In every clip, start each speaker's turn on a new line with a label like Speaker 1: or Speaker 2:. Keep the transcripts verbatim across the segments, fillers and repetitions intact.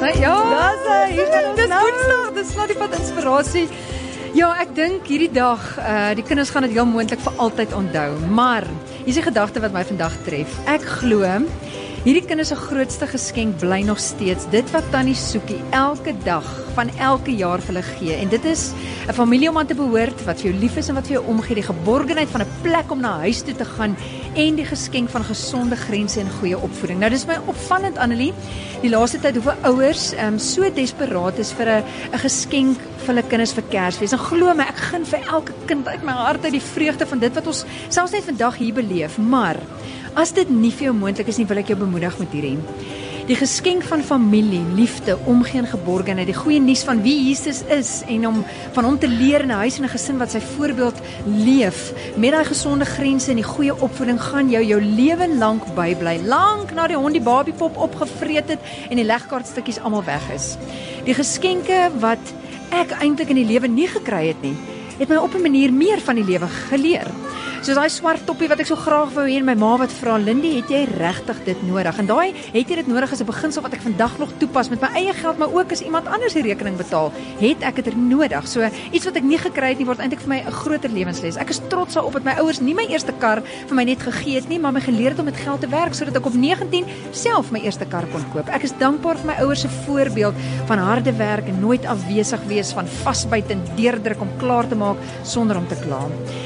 Speaker 1: né? Ja,
Speaker 2: Dis hy, hier gaan ons
Speaker 1: dis
Speaker 2: nou.
Speaker 1: Woensdag, dis nou die pad inspirasie. Ja, ek dink hierdie dag, uh, die kinders gaan dit heel moontlik vir altyd onthou. Maar hier is die gedagte wat my vandag tref. Ek glo hierdie kinders se grootste geskenk bly nog steeds dit wat Tannie Soekie elke dag van elke jaar vir hulle gee. En dit is 'n familie om aan te behoort, wat vir jou lief is en wat vir jou omgee, die geborgenheid van 'n plek om na huis toe te gaan en die geskenk van gesonde grense en goeie opvoeding. Nou dis my opvallend, Annelie, die laaste tyd hoeveel ouers um, so desperaat is vir 'n 'n geskenk vir hulle kinders vir Kersfees. En glo my, ek gun vir elke kind uit my hart uit die vreugde van dit wat ons selfs net vandag hier beleef. Maar as dit nie vir jou moontlik is nie, wil ek jou bemoedig met hierdie. Die geskenk van familie, liefde, omgee en geborgenheid, die goeie nuus van wie Jesus is en om van hom te leer in 'n huis en 'n gesin wat sy voorbeeld leef, met daai gesonde grense en die goeie opvoeding gaan jou jou lewe lank bybly, lank na die hond die babiepop opgevreet het en die legkaartstukkies almal weg is. Die geskenke wat ek eintlik in die lewe nie gekry het nie, het my op 'n manier meer van die lewe geleer. Soos daai swart toppie wat ek so graag wou hê en my ma wat vra, Lindy, het jy regtig dit nodig? En daai het jy dit nodig as 'n beginsel wat ek vandag nog toepas met my eie geld, maar ook as iemand anders die rekening betaal, het ek dit er nodig. So iets wat ek nie gekry het nie, word eintlik vir my 'n groter lewensles. Ek is trots daarop dat my ouers nie my eerste kar vir my net gegee het nie, maar my geleer het om met geld te werk sodat ek op negentien self my eerste kar kon koop. Ek is dankbaar vir my ouers se voorbeeld van harde werk en nooit afwesig wees, van vasbyt en deurdruk om klaar te maak sonder om te kla.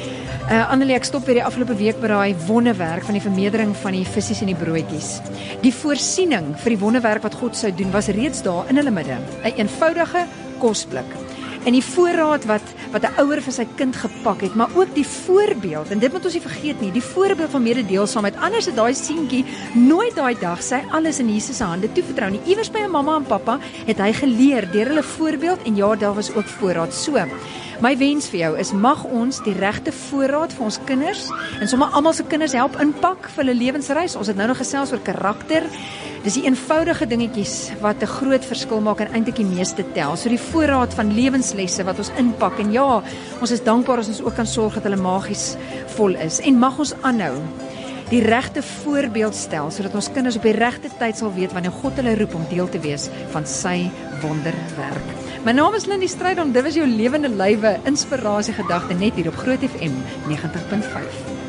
Speaker 1: Uh, Annelie, ek stop weer die afgelope week by daai wonderwerk van die vermeerdering van die visse en die broodjies. Die voorsiening vir die wonderwerk wat God sou doen was reeds daar in hulle midde. 'n Eenvoudige kosblik. En die voorraad wat wat 'n ouer vir sy kind gepak het, maar ook die voorbeeld, en dit moet ons nie vergeet nie, die voorbeeld van mededeelsaamheid. Anders het daai seentjie nooit daai dag sy alles in Jesus se hande toevertrou nie. Iewers by 'n mamma en pappa het hy geleer deur hulle voorbeeld, en ja, daar was ook voorraad. So, my wens vir jou is, mag ons die regte voorraad vir ons kinders, en sommer almal se kinders help inpak vir hulle lewensreis. Ons het nou nog gesels oor karakter. Dis die eenvoudige dingetjies wat 'n groot verskil maak en eintlik die meeste tel. So die voorraad van lewenslesse wat ons inpak, en ja, ons is dankbaar as ons ook kan sorg dat hulle magies vol is. En mag ons aanhou die regte voorbeeld stel, sodat ons kinders op die regte tyd sal weet wanneer God hulle roep om deel te wees van sy wonderwerk. My naam is Lindy Strydom, dit was jou lewende lywe inspirasie gedagte net hier op Groot F M negentig punt vyf.